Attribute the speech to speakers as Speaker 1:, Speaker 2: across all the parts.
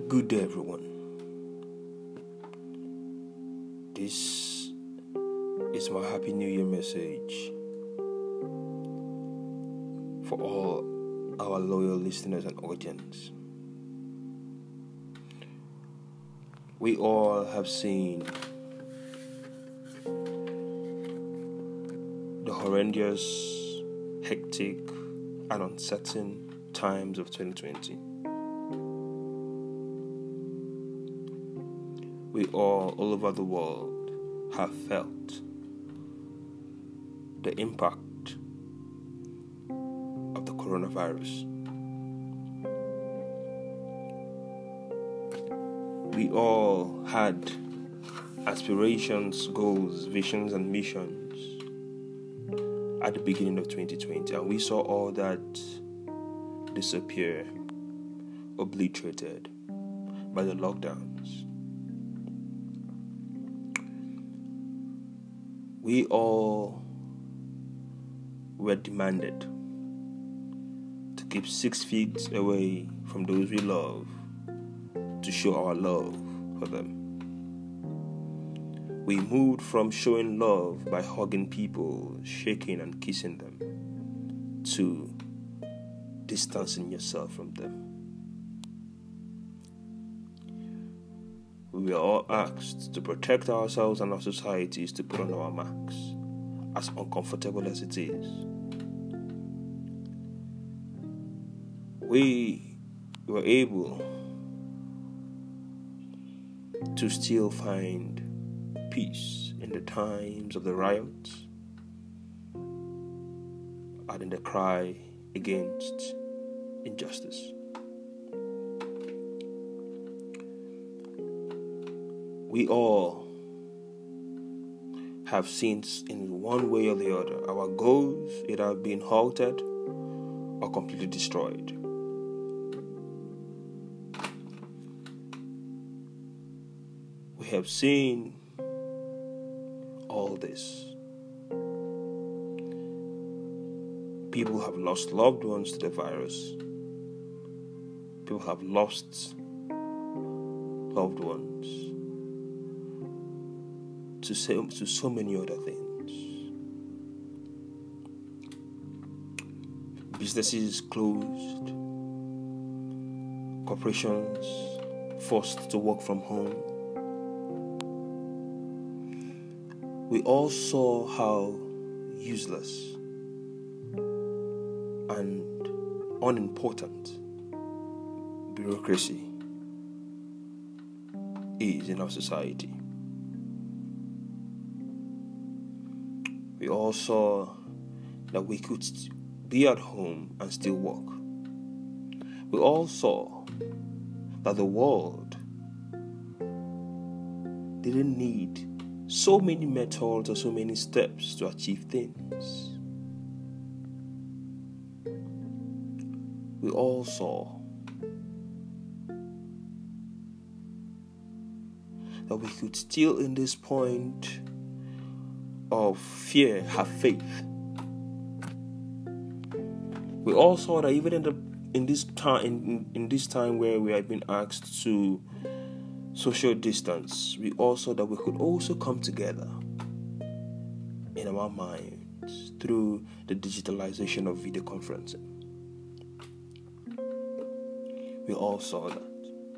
Speaker 1: Good day, everyone. This is my Happy New Year message for all our loyal listeners and audience. We all have seen the horrendous, hectic, and uncertain times of 2020. We all over the world, have felt the impact of the coronavirus. We all had aspirations, goals, visions, and missions at the beginning of 2020, and we saw all that disappear, obliterated by the lockdowns. We all were demanded to keep 6 feet away from those we love to show our love for them. We moved from showing love by hugging people, shaking and kissing them, to distancing yourself from them. We were all asked to protect ourselves and our societies, to put on our masks, as uncomfortable as it is. We were able to still find peace in the times of the riots and in the cry against injustice. We all have seen, in one way or the other, our goals either have been halted or completely destroyed. We have seen all this. People have lost loved ones to the virus. People have lost loved ones to so many other things. Businesses closed, corporations forced to work from home. We all saw how useless and unimportant bureaucracy is in our society. We all saw that we could be at home and still work. We all saw that the world didn't need so many methods or so many steps to achieve things. We all saw that we could still, in this point of fear, have faith. We all saw that even in this time where we had been asked to social distance, we all saw that we could also come together in our minds through the digitalization of video conferencing. We all saw that.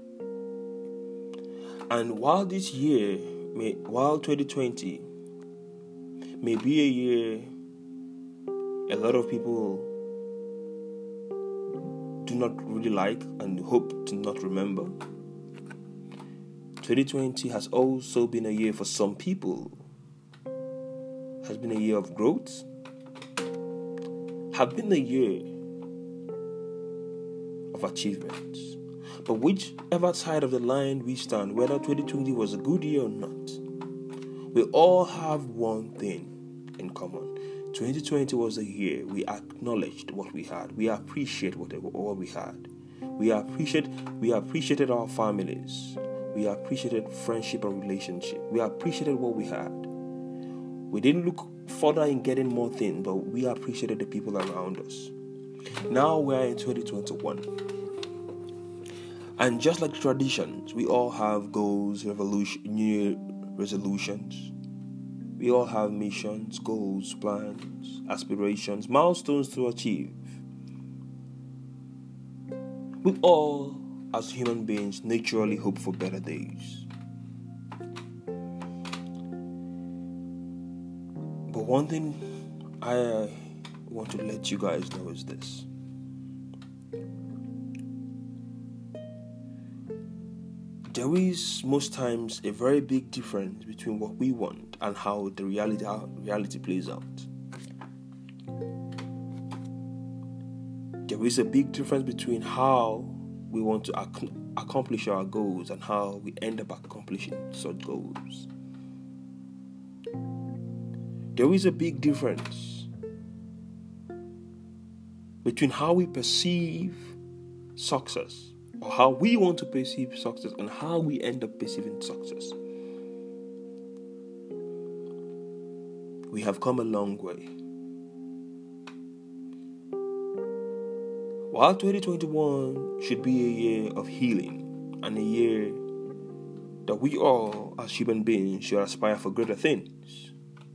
Speaker 1: And while 2020 may be a year a lot of people do not really like and hope to not remember, 2020 has also been a year for some people, has been a year of growth, have been a year of achievements. But whichever side of the line we stand, whether 2020 was a good year or not, we all have one thing in common. 2020 was a year we acknowledged what we had. We appreciate what we had. We appreciated our families. We appreciated friendship and relationship. We appreciated what we had. We didn't look further in getting more things, but we appreciated the people around us. Now we're in 2021. And just like traditions, we all have goals, New Year resolutions. We all have missions, goals, plans, aspirations, milestones to achieve. We all, as human beings, naturally hope for better days. But one thing I want to let you guys know is this. There is most times a very big difference between what we want and how reality plays out. There is a big difference between how we want to accomplish our goals and how we end up accomplishing such goals. There is a big difference between how we perceive success, or how we want to perceive success, and how we end up perceiving success. We have come a long way. While 2021 should be a year of healing and a year that we all as human beings should aspire for greater things,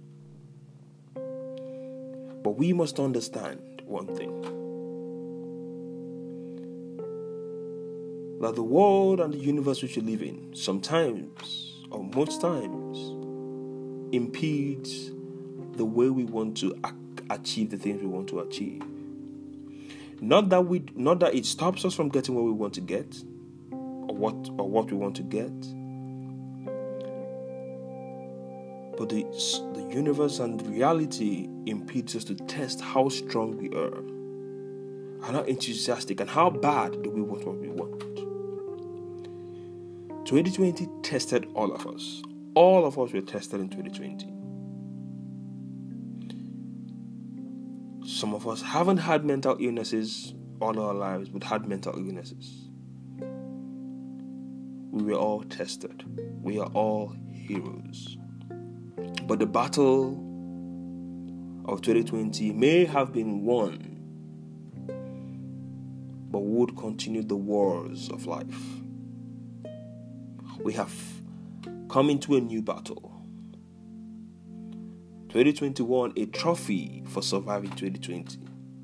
Speaker 1: but we must understand one thing: that the world and the universe which we live in sometimes, or most times, impedes the way we want to achieve the things we want to achieve. Not that it stops us from getting what we want to get, or what we want to get, but the universe and reality impedes us to test how strong we are, and how enthusiastic and how bad do we want what we want. 2020 tested all of us. All of us were tested in 2020. Some of us haven't had mental illnesses all our lives, but had mental illnesses. We were all tested. We are all heroes. But the battle of 2020 may have been won, but would continue the wars of life. We have come into a new battle. 2021, a trophy for surviving 2020.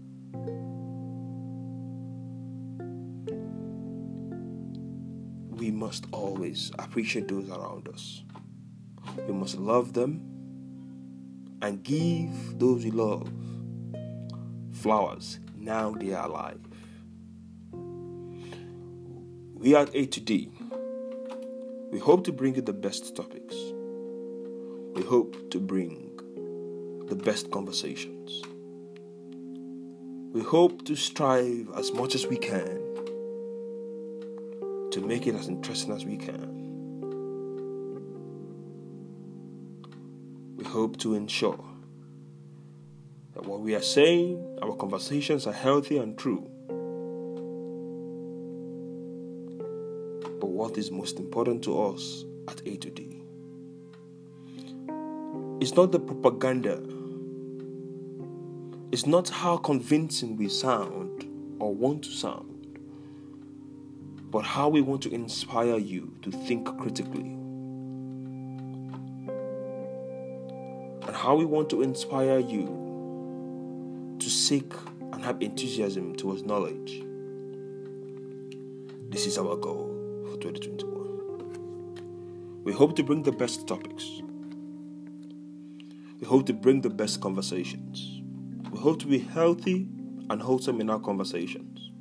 Speaker 1: We must always appreciate those around us. We must love them and give those we love flowers now they are alive. We at A to D, we hope to bring you the best topics. We hope to bring the best conversations. We hope to strive as much as we can to make it as interesting as we can. We hope to ensure that what we are saying, our conversations are healthy and true. But what is most important to us at A to D? It's not the propaganda. It's not how convincing we sound or want to sound, but how we want to inspire you to think critically. And how we want to inspire you to seek and have enthusiasm towards knowledge. This is our goal for 2021. We hope to bring the best topics. We hope to bring the best conversations. We hope to be healthy and wholesome in our conversations.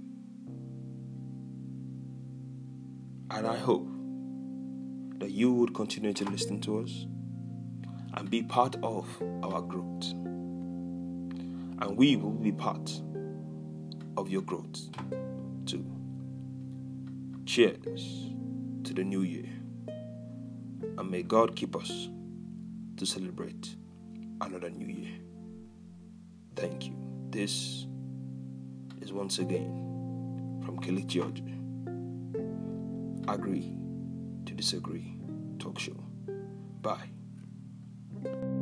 Speaker 1: And I hope that you would continue to listen to us and be part of our growth. And we will be part of your growth too. Cheers to the new year. And may God keep us to celebrate another new year. Thank you. This is once again from Kelly George. Agree to Disagree talk show. Bye.